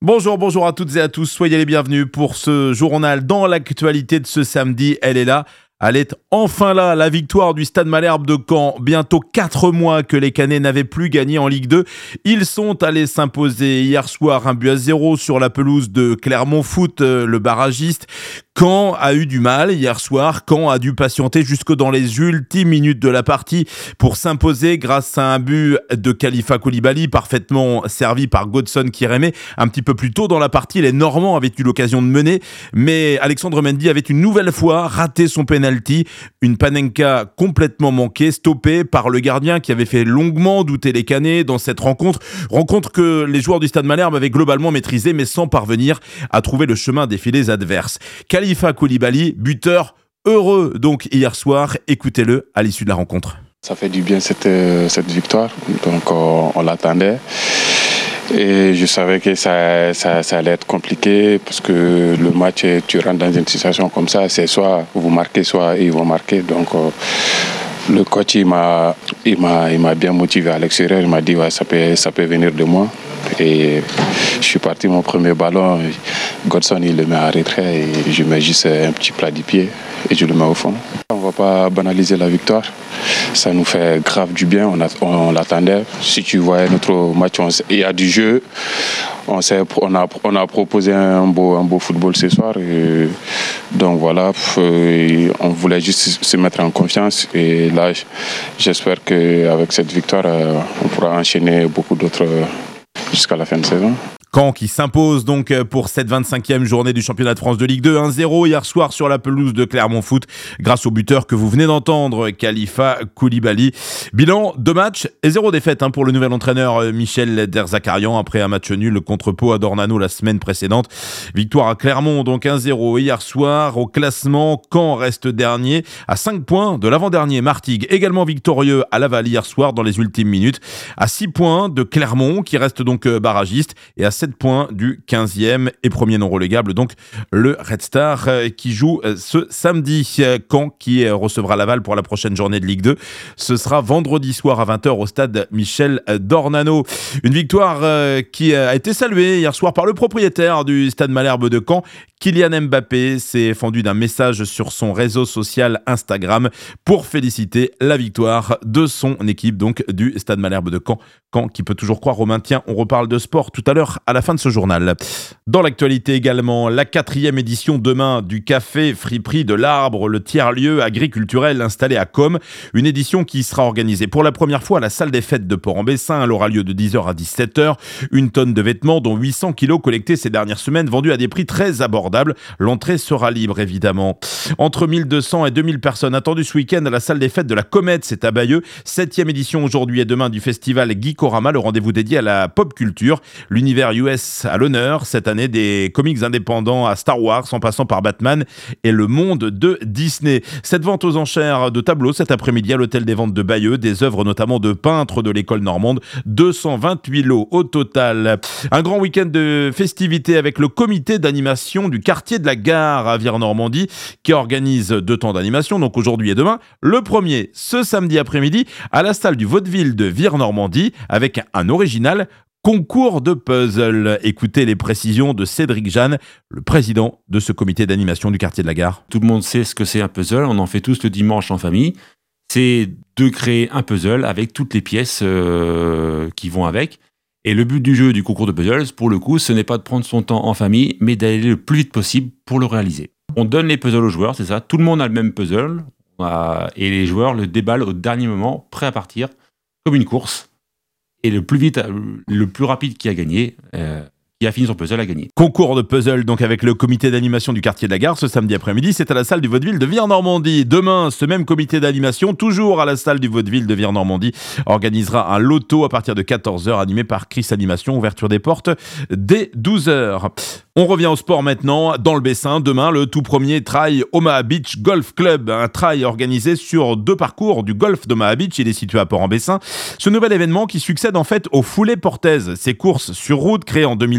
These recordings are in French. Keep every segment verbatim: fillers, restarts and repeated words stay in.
Bonjour, bonjour à toutes et à tous, soyez les bienvenus pour ce journal dans l'actualité de ce samedi. Elle est là, elle est enfin là, la victoire du Stade Malherbe de Caen. Bientôt quatre mois que les Caennais n'avaient plus gagné en Ligue deux. Ils sont allés s'imposer hier soir un but à zéro sur la pelouse de Clermont Foot, le barragiste. Caen a eu du mal hier soir, Caen a dû patienter jusque dans les ultimes minutes de la partie pour s'imposer grâce à un but de Khalifa Koulibaly, parfaitement servi par Godson Kireme. Un petit peu plus tôt dans la partie, les Normands avaient eu l'occasion de mener, mais Alexandre Mendy avait une nouvelle fois raté son penalty. Une Panenka complètement manquée, stoppée par le gardien qui avait fait longuement douter les Caennais dans cette rencontre. Rencontre que les joueurs du Stade Malherbe avaient globalement maîtrisée, mais sans parvenir à trouver le chemin des filets adverses. Khalifa Koulibaly, buteur heureux donc hier soir. Écoutez-le à l'issue de la rencontre. Ça fait du bien cette, cette victoire, donc on, on l'attendait. Et je savais que ça, ça, ça allait être compliqué parce que le match, tu rentres dans une situation comme ça, c'est soit vous marquez, soit ils vont marquer. Donc euh, le coach il m'a, il m'a, il m'a bien motivé à l'extérieur. Il m'a dit ouais, ça peut, ça peut venir de moi. Et je suis parti, mon premier ballon, Godson il le met à retrait et je mets juste un petit plat du pied et je le mets au fond. On ne va pas banaliser la victoire, ça nous fait grave du bien, on, a, on, on l'attendait. Si tu voyais notre match, on, il y a du jeu, on, sait, on, a, on a proposé un beau, un beau football ce soir. Et donc voilà, on voulait juste se mettre en confiance et là j'espère qu'avec cette victoire, on pourra enchaîner beaucoup d'autres jusqu'à la fin de saison. Caen qui s'impose donc pour cette vingt-cinquième journée du championnat de France de Ligue deux, un zéro hier soir sur la pelouse de Clermont Foot grâce au buteur que vous venez d'entendre, Khalifa Koulibaly. Bilan, deux matchs et zéro défaite hein, pour le nouvel entraîneur Michel Derzakarian après un match nul contre Pau à Dornano la semaine précédente. Victoire à Clermont, donc un zéro hier soir. Au classement, Caen reste dernier à cinq points de l'avant-dernier Martigues, également victorieux à Laval hier soir dans les ultimes minutes, à six points de Clermont qui reste donc barragiste et à sept points du quinzième et premier non relégable, donc le Red Star qui joue ce samedi. Caen qui recevra Laval pour la prochaine journée de Ligue deux. Ce sera vendredi soir à vingt heures au stade Michel Dornano. Une victoire qui a été saluée hier soir par le propriétaire du stade Malherbe de Caen. Kylian Mbappé s'est fendu d'un message sur son réseau social Instagram pour féliciter la victoire de son équipe, donc du Stade Malherbe de Caen. Caen qui peut toujours croire au maintien. On reparle de sport tout à l'heure à la fin de ce journal. Dans l'actualité également, la quatrième édition demain du Café Friperie de l'Arbre, le tiers-lieu agriculturel installé à Com. Une édition qui sera organisée pour la première fois à la salle des fêtes de Port-en-Bessin. Elle aura lieu de dix heures à dix-sept heures. Une tonne de vêtements, dont huit cents kilos collectés ces dernières semaines, vendus à des prix très abordables. L'entrée sera libre, évidemment. Entre mille deux cents et deux mille personnes attendues ce week-end à la salle des fêtes de la Comète, c'est à Bayeux. Septième édition aujourd'hui et demain du festival Geekorama, le rendez-vous dédié à la pop culture. L'univers U S à l'honneur cette année, des comics indépendants à Star Wars, en passant par Batman et le monde de Disney. Cette vente aux enchères de tableaux cet après-midi à l'hôtel des ventes de Bayeux, des œuvres notamment de peintres de l'école normande, deux cent vingt-huit lots au total. Un grand week-end de festivités avec le comité d'animation du quartier de la Gare à Vire-Normandie qui organise deux temps d'animation, donc aujourd'hui et demain. Le premier, ce samedi après-midi, à la salle du Vaudeville de Vire-Normandie avec un original concours de puzzle. Écoutez les précisions de Cédric Jeanne, le président de ce comité d'animation du quartier de la Gare. Tout le monde sait ce que c'est un puzzle, on en fait tous le dimanche en famille. C'est de créer un puzzle avec toutes les pièces euh, qui vont avec. Et le but du jeu du concours de puzzles, pour le coup, ce n'est pas de prendre son temps en famille, mais d'aller le plus vite possible pour le réaliser. On donne les puzzles aux joueurs, c'est ça. Tout le monde a le même puzzle, euh, et les joueurs le déballent au dernier moment, prêt à partir, comme une course. Et le plus vite, le plus rapide qui a gagné, euh, qui a fini son puzzle a gagné. Concours de puzzle donc avec le comité d'animation du quartier de la Gare ce samedi après-midi, c'est à la salle du Vaudeville de Vire-Normandie. Demain, ce même comité d'animation, toujours à la salle du Vaudeville de Vire-Normandie, organisera un loto à partir de quatorze heures animé par Chris Animation, ouverture des portes dès douze heures. On revient au sport maintenant, dans le Bessin. Demain, le tout premier trail Omaha Beach Golf Club, un trail organisé sur deux parcours du golf d'Omaha Beach. Il est situé à Port-en-Bessin. Ce nouvel événement qui succède en fait aux foulées portaises, ces courses sur route créées en deux mille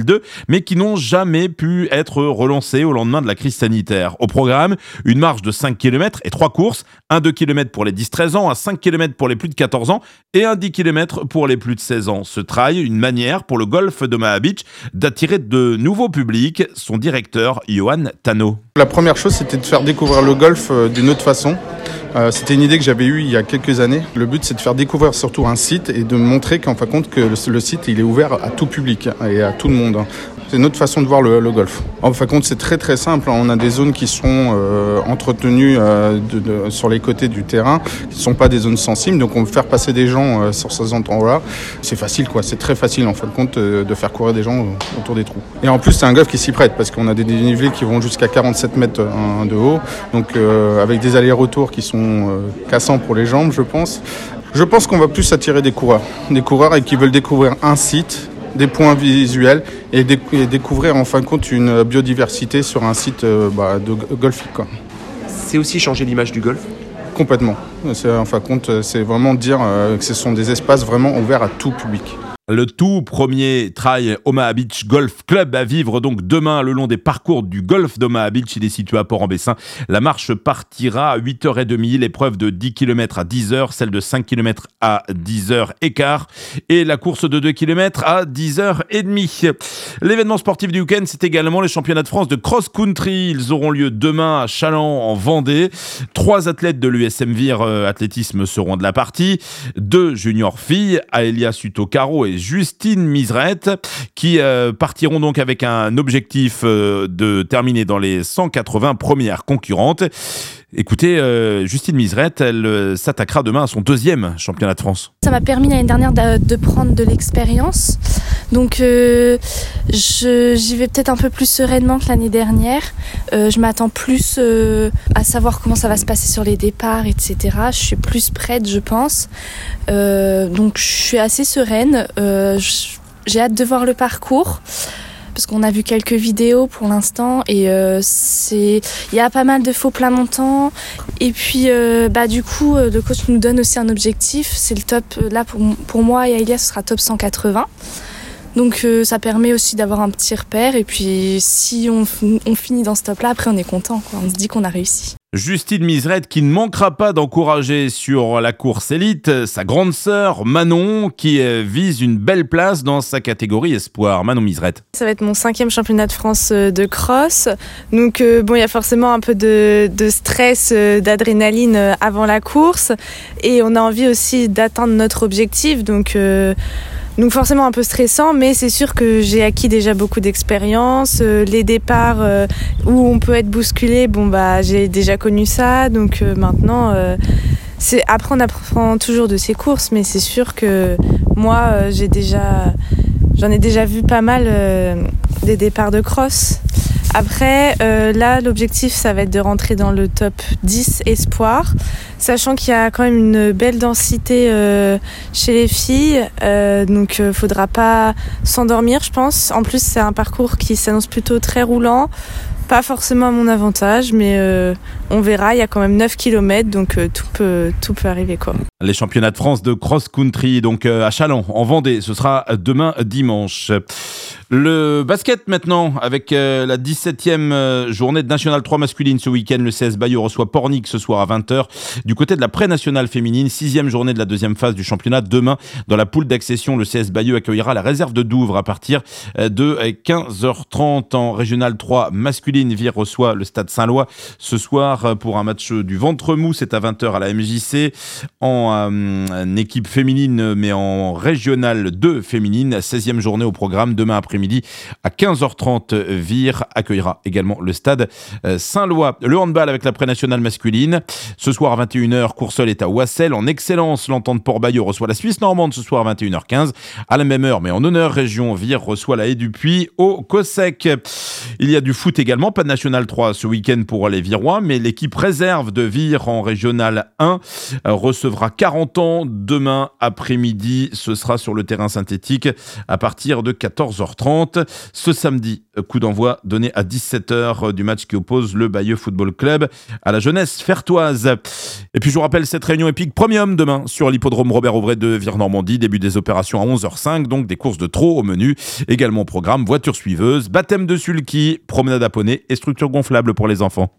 deux, mais qui n'ont jamais pu être relancés au lendemain de la crise sanitaire. Au programme, une marche de cinq kilomètres et trois courses, un deux kilomètres pour les dix treize ans, un cinq kilomètres pour les plus de quatorze ans et un dix kilomètres pour les plus de seize ans. Ce trail, une manière pour le golf d'Omaha Beach d'attirer de nouveaux publics. Son directeur, Johan Tano. La première chose, c'était de faire découvrir le golf d'une autre façon. Euh, c'était une idée que j'avais eue il y a quelques années. Le but, c'est de faire découvrir surtout un site et de montrer qu'en fin de compte que le, le site il est ouvert à tout public et à tout le monde. C'est une autre façon de voir le, le golf. En fin de compte, c'est très très simple. On a des zones qui sont euh, entretenues euh, de, de, sur les côtés du terrain, qui ne sont pas des zones sensibles. Donc on veut faire passer des gens euh, sur ces endroits-là. C'est facile, quoi. C'est très facile en fin de compte euh, de faire courir des gens euh, autour des trous. Et en plus, c'est un golf qui s'y prête parce qu'on a des dénivelés qui vont jusqu'à quarante-sept mètres euh, de haut. Donc euh, avec des allers-retours qui sont euh, cassants pour les jambes, je pense. Je pense qu'on va plus attirer des coureurs. Des coureurs et qui veulent découvrir un site, des points visuels et, déc- et découvrir en fin de compte une biodiversité sur un site euh, bah, de golfique, quoi. C'est aussi changer l'image du golf ? Complètement. C'est, en fin de compte, c'est vraiment dire euh, que ce sont des espaces vraiment ouverts à tout public. Le tout premier trail Omaha Beach Golf Club à vivre donc demain le long des parcours du golf d'Omaha Beach. Il est situé à Port-en-Bessin. La marche partira à huit heures trente, l'épreuve de dix kilomètres à dix heures, celle de cinq kilomètres à dix heures quinze et la course de deux kilomètres à dix heures trente. L'événement sportif du week-end, c'est également les championnats de France de cross-country. Ils auront lieu demain à Challans en Vendée. Trois athlètes de l'U S M Vire euh, Athlétisme seront de la partie. Deux juniors filles, Aelia Suto-Caro et Justine Miserette, qui euh, partiront donc avec un objectif euh, de terminer dans les cent quatre-vingts premières concurrentes. Écoutez, euh, Justine Miserette, elle euh, s'attaquera demain à son deuxième championnat de France. Ça m'a permis l'année dernière de, de prendre de l'expérience. Donc euh, je, j'y vais peut-être un peu plus sereinement que l'année dernière. Euh, je m'attends plus euh, à savoir comment ça va se passer sur les départs, et cetera. Je suis plus prête, je pense. Euh, donc je suis assez sereine. Euh, j'ai hâte de voir le parcours. Parce qu'on a vu quelques vidéos pour l'instant et euh, c'est il y a pas mal de faux plats montants et puis euh, bah du coup le coach nous donne aussi un objectif, c'est le top là pour pour moi et Aïlia ce sera top cent quatre-vingts. Donc euh, ça permet aussi d'avoir un petit repère et puis si on, on finit dans ce top là, après on est content quoi, on se dit qu'on a réussi. Justine Miserette qui ne manquera pas d'encourager sur la course élite sa grande sœur Manon qui vise une belle place dans sa catégorie espoir. Manon Miserette. Ça va être mon cinquième championnat de France de cross. Donc euh, bon, il y a forcément un peu de, de stress, euh, d'adrénaline avant la course et on a envie aussi d'atteindre notre objectif. Donc euh, Donc forcément un peu stressant, mais c'est sûr que j'ai acquis déjà beaucoup d'expérience. Euh, les départs euh, où on peut être bousculé, bon bah j'ai déjà connu ça. Donc euh, maintenant, euh, c'est après on apprend toujours de ses courses, mais c'est sûr que moi euh, j'ai déjà, j'en ai déjà vu pas mal euh, des départs de cross. Après, euh, là, l'objectif, ça va être de rentrer dans le top dix espoir, sachant qu'il y a quand même une belle densité euh, chez les filles, euh, donc euh, faudra pas s'endormir, je pense. En plus, c'est un parcours qui s'annonce plutôt très roulant, pas forcément à mon avantage, mais euh, on verra. Il y a quand même neuf kilomètres, donc euh, tout peut tout peut arriver, quoi. Les championnats de France de cross-country, donc euh, à Challans, en Vendée, ce sera demain dimanche. Le basket maintenant, avec euh, la dix-septième euh, journée de National trois masculine ce week-end. Le C S Bayeux reçoit Pornic ce soir à vingt heures. Du côté de la pré-nationale féminine, sixième journée de la deuxième phase du championnat. Demain, dans la poule d'accession, le C S Bayeux accueillera la réserve de Douvres à partir de quinze heures trente. En régional trois masculine, Vire reçoit le Stade Saint-Lois ce soir pour un match du ventre mou. C'est à vingt heures à la M J C. En euh, équipe féminine, mais en régional deux féminine, seizième journée au programme. Demain après midi à quinze heures trente, Vire accueillera également le stade Saint-Lois. Le handball avec la pré-nationale masculine. Ce soir à vingt et une heures, Courseulles est à Oissel. En excellence, l'Entente Port-Bayeux reçoit la Suisse normande ce soir à vingt et une heures quinze. À la même heure, mais en honneur région, Vire reçoit la Haie du Puy au Cossec. Il y a du foot également, pas de National trois ce week-end pour les Virois, mais l'équipe réserve de Vire en régional un recevra quarante ans demain après-midi. Ce sera sur le terrain synthétique à partir de quatorze heures trente. Ce samedi, coup d'envoi donné à dix-sept heures du match qui oppose le Bayeux Football Club à la Jeunesse Fertoise. Et puis je vous rappelle cette réunion épique Premium demain sur l'hippodrome Robert Auvray de Vire-Normandie. Début des opérations à onze heures cinq, donc des courses de trot au menu. Également au programme voiture suiveuse, baptême de sulky, promenade à poney et structure gonflable pour les enfants.